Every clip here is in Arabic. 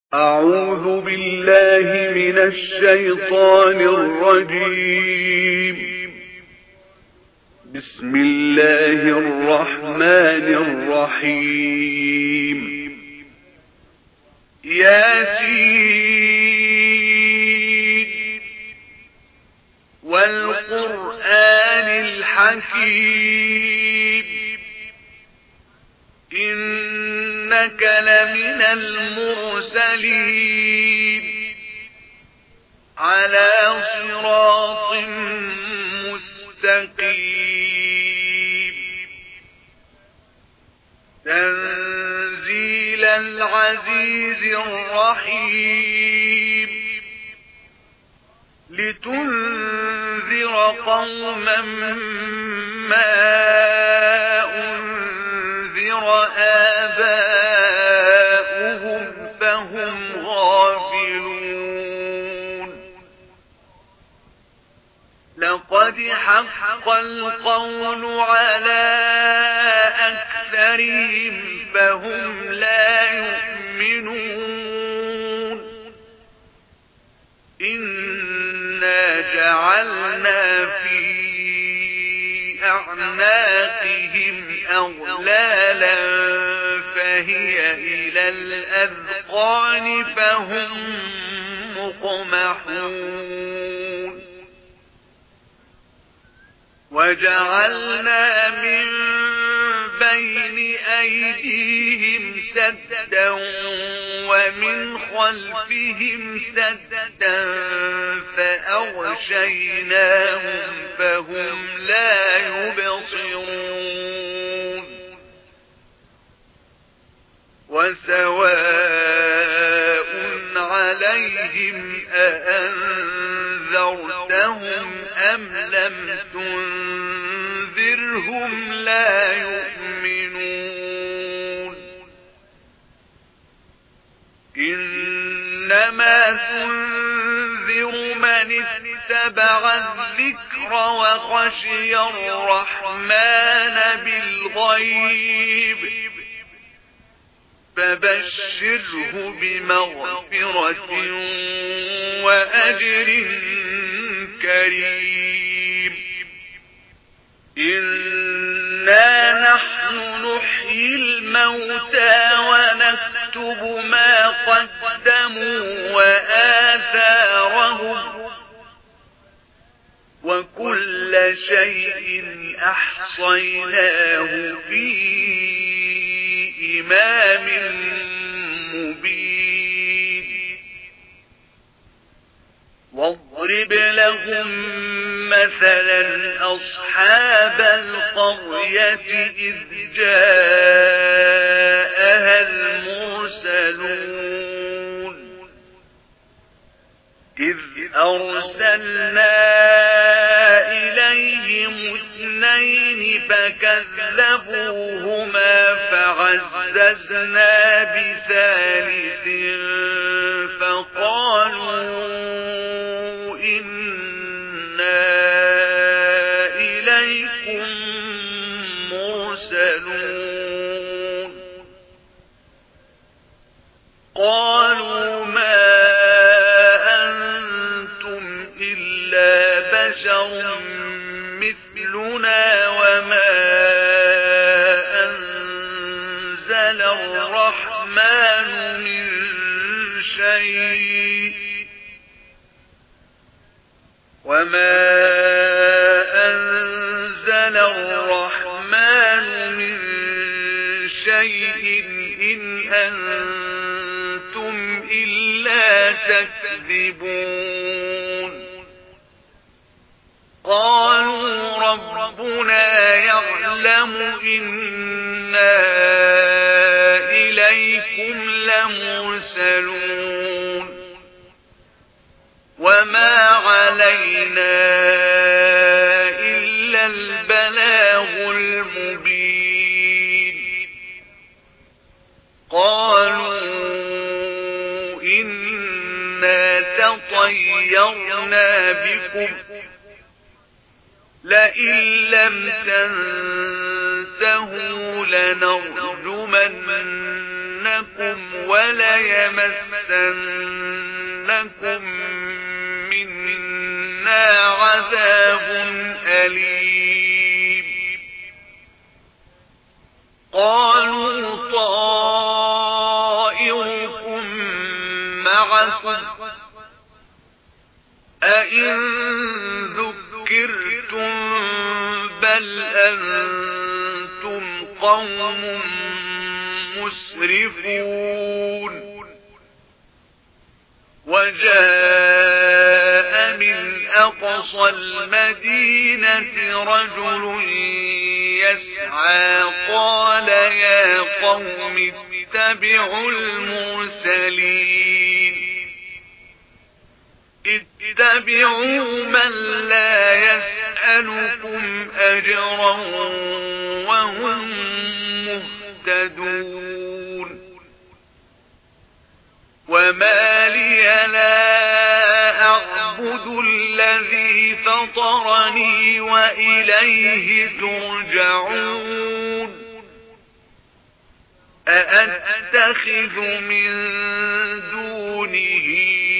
أعوذ بالله من الشيطان الرجيم. بسم الله الرحمن الرحيم. ياسين والقرآن الحكيم إنك لمن المرسلين على صراط مستقيم تنزيل العزيز الرحيم لتنذر قوما ما آباؤهم فهم غافلون لقد حق القول على أكثرهم فهم لا يؤمنون إنا جعلنا في أعناقهم أغلالا فهي إلى الأذقان فهم مقمحون وجعلنا من بين أيديهم سدا ومن خلفهم سدا فأغشيناهم فهم لا يبصرون وسواء عليهم أأنذرتهم أم لم تنذرهم لا يؤمنون إنما تنذر من اتبع الذكر وخشي الرحمن بالغيب فبشره بمغفرة وأجر كريم إنا نحن نحيي الموتى ونكتب ما قدموا وآثارهم وكل شيء أحصيناه في إمام مبين واضرب لهم مثلا أصحاب القرية إذ جاءها المرسلون إذ أرسلنا إليهم اثنين فكذبوهما فعززنا بثالث فقالوا إنا إليكم مرسلون قالوا ما أنتم إلا بشر مثلنا وما أنزل الرحمن من شيء إن أنتم إلا تكذبون قالوا ربنا يعلم إنا إليكم لمرسلون وما علينا إلا البلاغ المبين قالوا إنا تطيرنا بكم لئن لم تنتهوا لنرجمنكم وليمسنكم ليمسنكم منا عذاب أليم قالوا طائركم معكم أئن ذكرتم بل أنتم قوم مسرفون وجاء من أقصى المدينة رجل يسعى قال يا قوم اتبعوا المرسلين اتبعوا من لا يسألكم أجرا وهم مهتدون وما لي لا أعبد الذي فطرني وإليه ترجعون أأتخذ من دونه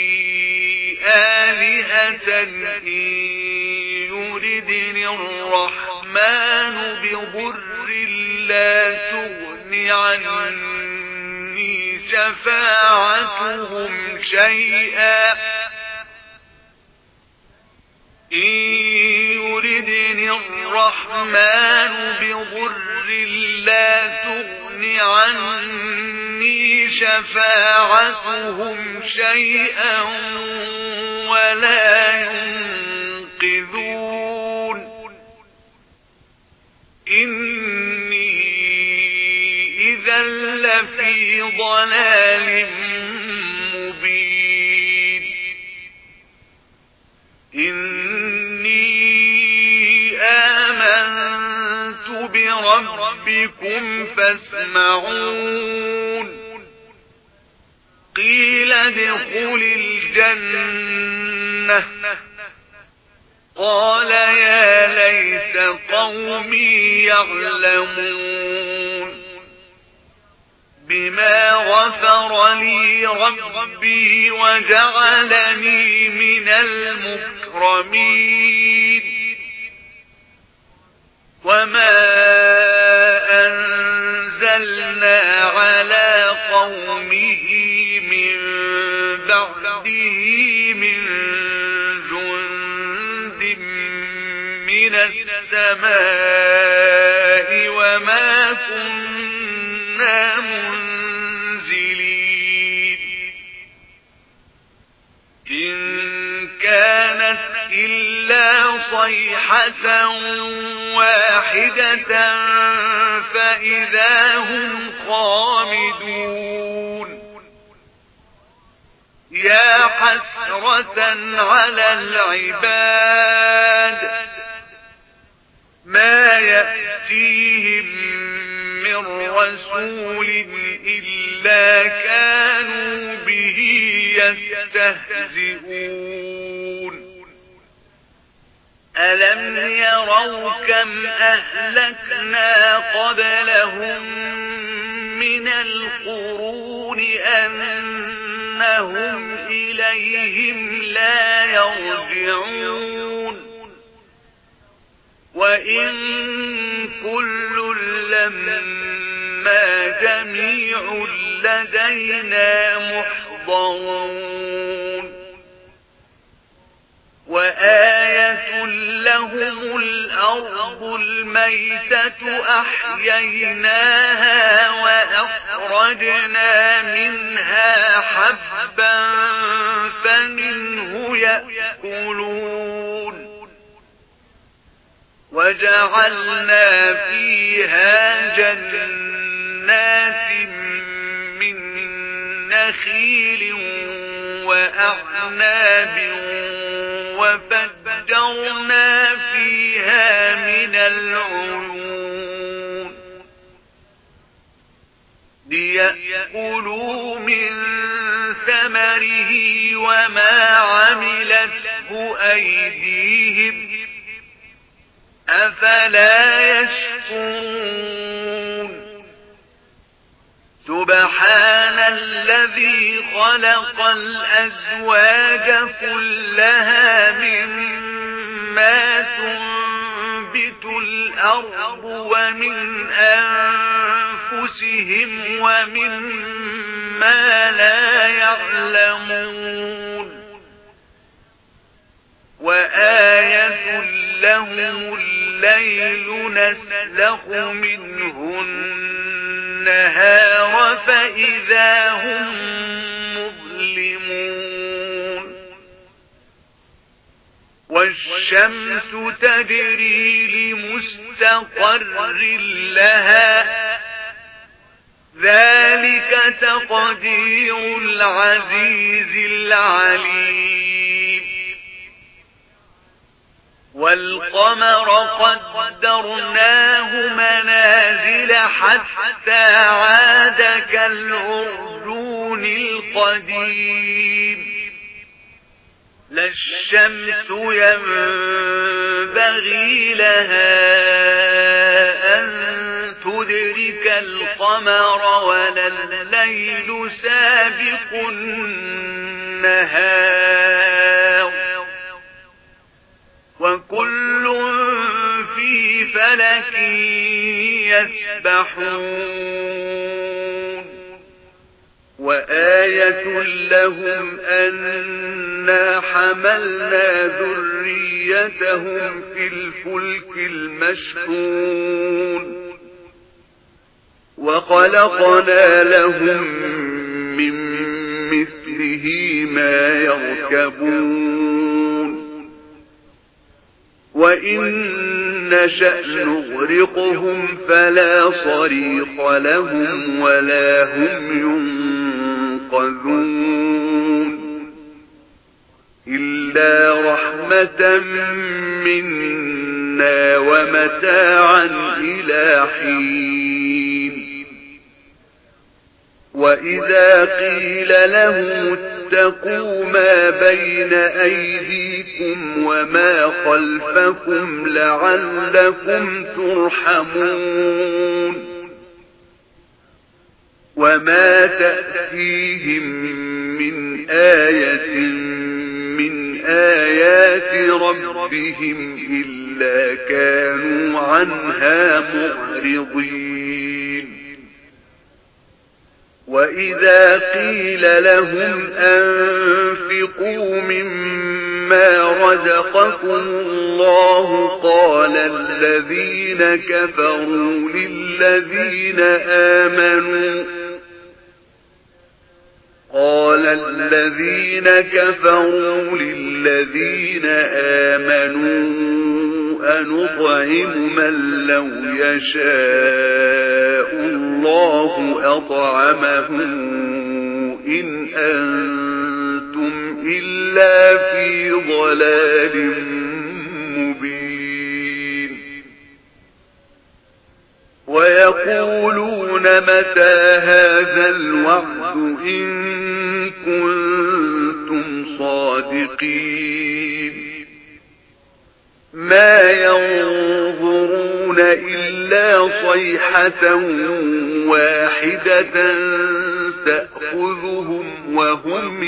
آلهة إن يردني الرحمن بضر لا تغن عني شفاعتهم شيئا إن يردني الرحمن بضر لا تغن عني شفاعتهم شيئا ولا ينقذون إني إذا لفي ضلال مبين إني آمنت بربكم فاسمعون قيل ادخل الجنة قال يا ليت قومي يعلمون بما غفر لي ربي وجعلني من المكرمين وما أنزلنا على قومه من بعده من جند من السماء وما كنا منزلين إن كانت إلا صيحة واحدة فإذا هم خامدون يا حسرة على العباد ما يأتيهم من رسول إلا كانوا به يستهزئون ألم يروا كم أهلكنا قبلهم من القرون أنهم إليهم لا يرجعون وإن كل لما جميع لدينا محضرون وآية لهم الأرض الميتة أحييناها وأخرجنا منها حبا فمنه يأكلون وجعلنا فيها جنات من نخيل وأعناب وفجرنا فيها من العيون ليأكلوا من ثمره وما عملته أيديهم أفلا يشكرون سبحان الذي خلق الأزواج كلها مما تنبت الأرض ومن أنفسهم ومما لا يعلمون وآية لهم الليل نسلخ منه النهار فإذا هم مظلمون والشمس تجري لمستقر لها ذلك تقدير العزيز العليم والقمر قدرناه منازل حتى عاد كالعرجون القديم لا الشمس ينبغي لها أن تدرك القمر ولا الليل سابق النهار وكل في فلك يسبحون وآية لهم أنا حملنا ذريتهم في الفلك المشحون وخلقنا لهم من مثله ما يركبون وإن نشأ نغرقهم فلا صريخ لهم ولا هم ينقذون إلا رحمة منا ومتاعا إلى حين وإذا قيل لهم اتقوا ما بين أيديكم وما خلفكم لعلكم ترحمون وما تأتيهم من آية من آيات ربهم إلا كانوا عنها معرضين وإذا قيل لهم أنفقوا مما رزقكم الله قال الذين كفروا للذين آمنوا أنطعم من لو يشاء الله أطعمه إن أنتم إلا في ضلال مبين ويقولون متى هذا الوعد إن كنتم صادقين ما ينظرون إلا صيحة واحدة تأخذهم وهم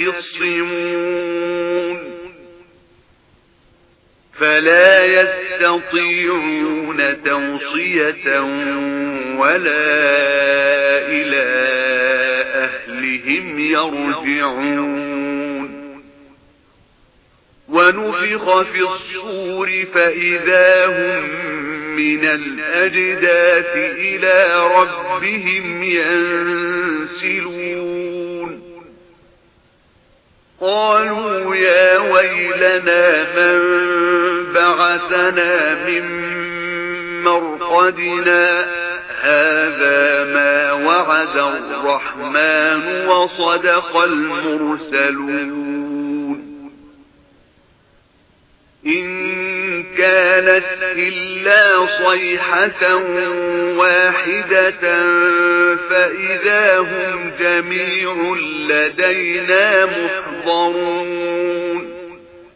يخصمون فلا يستطيعون توصية ولا إلى أهلهم يرجعون ونفخ في الصور فإذا هم من الأجداث إلى ربهم ينسلون قالوا يا ويلنا من بعثنا من مرقدنا هذا ما وعد الرحمن وصدق المرسلون إن كانت إلا صيحة واحدة فإذا هم جميع لدينا محضرون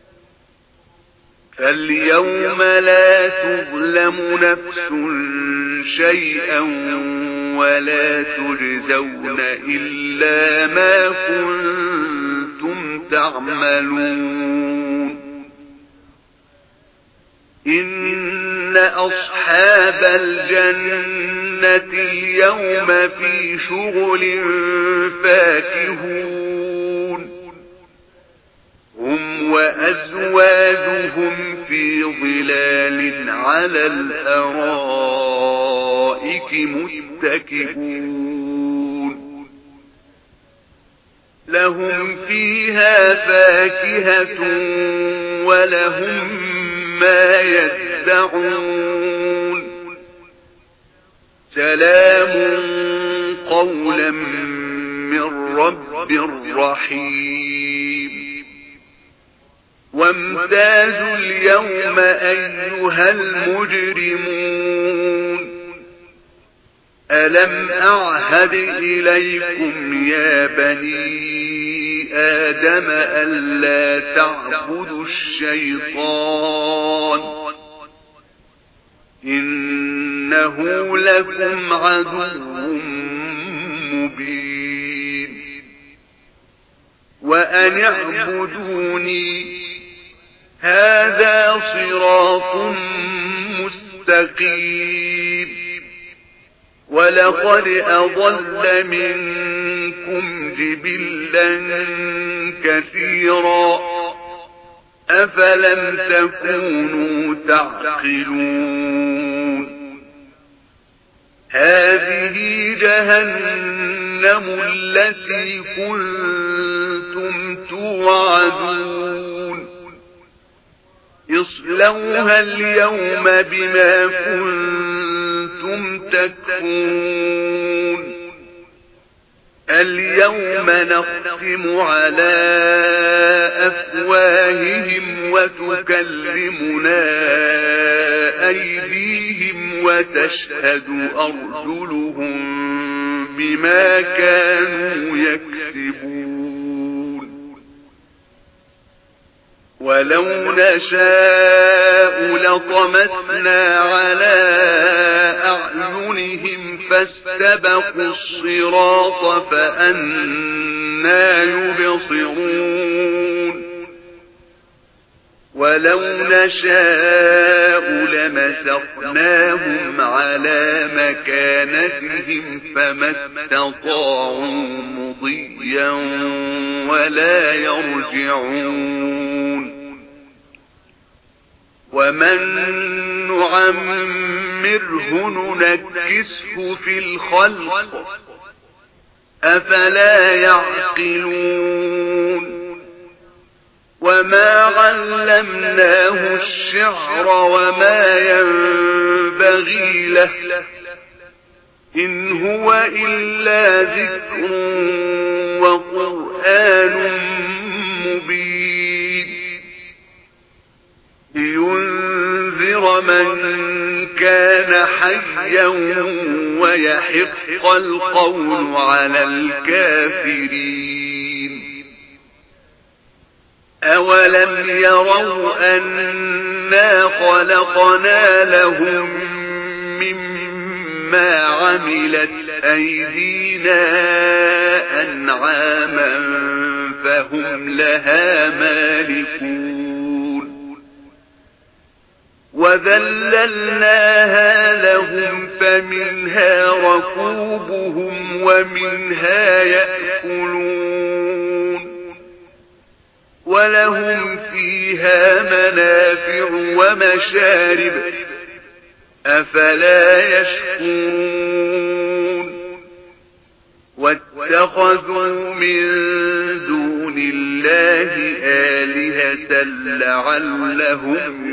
فاليوم لا تظلم نفس شيئا ولا تجزون إلا ما كنتم تعملون إن أصحاب الجنة اليوم في شغل فاكهون هم وأزواجهم في ظلال على الأرائك متكئون لهم فيها فاكهة ولهم ما يدعون سلام قولا من رب رحيم وامتازوا اليوم أيها المجرمون ألم أعهد إليكم يا بني آدم ألا تعبدوا الشيطان إنه لكم عدو مبين وأن اعبدوني هذا صراط مستقيم ولقد أضل منكم جبلا كثيرا أفلم تكونوا تعقلون هذه جهنم التي كنتم توعدون اصلوها اليوم بما كنتم تكفرون اليوم نختم على أفواههم وتكلمنا أيديهم وتشهد أرجلهم بما كانوا يكسبون ولو نشاء لطمسنا على أعينهم فاستبقوا الصراط فأنى يبصرون ولو نشاء لمسخناهم على مكانتهم فما استطاعوا مضيا ولا يرجعون ومن نعمره ننكسه في الخلق أفلا يعقلون وما علمناه الشعر وما ينبغي له إن هو إلا ذكر وقرآن مبين لينذر من كان حيا ويحق القول على الكافرين أولم يروا أنا خلقنا لهم مما عملت أيدينا أنعاما فهم لها مالكون وذللناها لهم فمنها ركوبهم ومنها يأكلون ولهم فيها منافع ومشارب أفلا يشكرون واتخذوا من دون الله آلهة لعلهم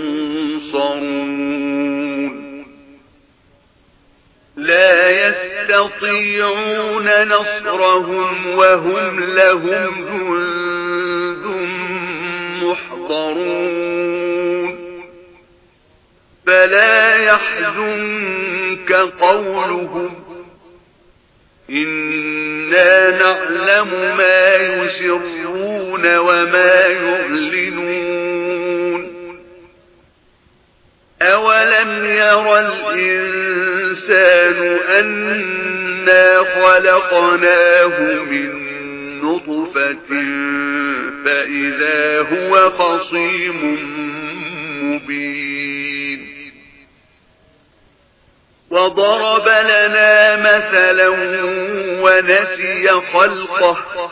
ينصرون لا يستطيعون نصرهم وهم لهم جند محضرون فلا يحزنك قولهم إنا نعلم ما يسرون وما يعلنون أولم يرى الإنسان أنا خلقناه من نطفة فإذا هو خصيم مبين وضرب لنا مثلا ونسي خلقه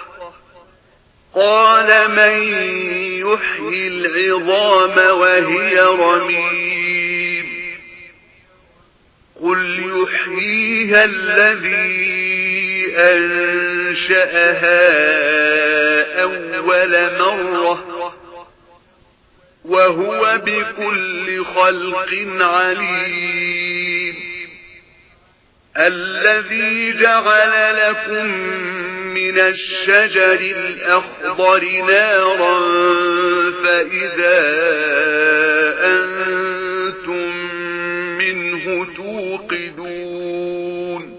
قال من يحيي العظام وهي رميم قل يحييها الذي أنشأها أول مرة وهو بكل خلق عليم الذي جعل لكم من الشجر الأخضر نارا فإذا أنتم منه توقدون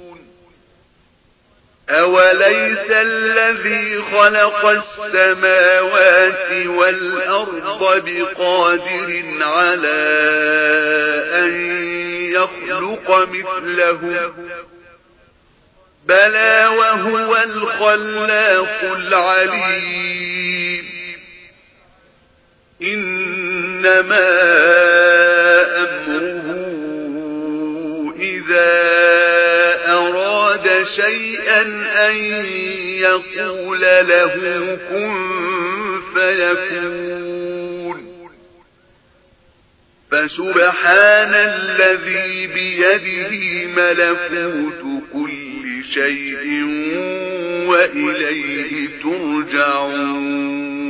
أوليس الذي خلق السماوات والأرض بقادر على أن يخلق مثله بلى وهو الخلاق العليم إنما أمره إذا أراد شيئا أن يقول له كن فيكون فسبحان الذي بيده ملكوت كل شيء وإليه ترجعون